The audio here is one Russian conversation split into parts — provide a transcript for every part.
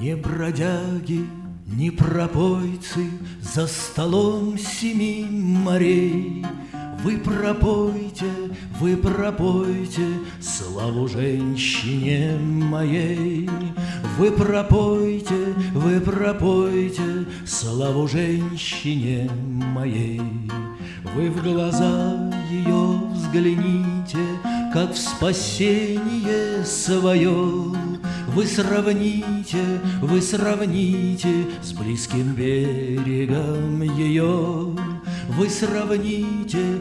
Не бродяги, не пропойцы за столом семи морей. Вы пропойте славу женщине моей. Вы пропойте славу женщине моей. Вы в глаза ее взгляните, как в спасение свое. Вы сравните с близким берегом ее. Вы сравните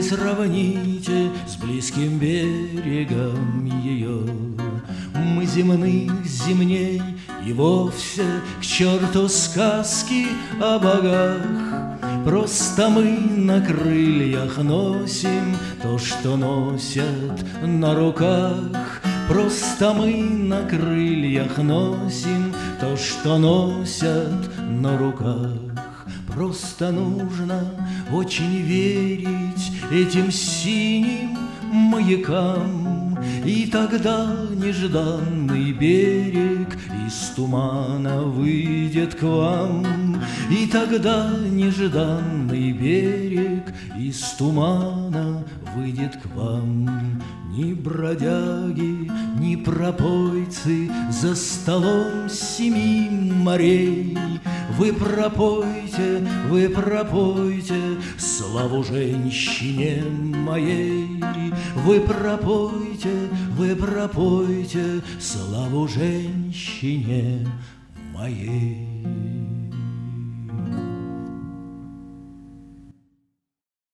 с близким берегом ее. Мы земных земней и вовсе к черту сказки о богах. Просто мы на крыльях носим то, что носят на руках. Просто мы на крыльях носим то, что носят на руках. Просто нужно очень верить этим синим маякам, и тогда нежданный берег из тумана выйдет к вам. И тогда нежданный берег из тумана выйдет к вам. Ни бродяги, ни пропойцы за столом семи морей. Вы пропойте славу женщине моей. Вы пропойте славу женщине моей.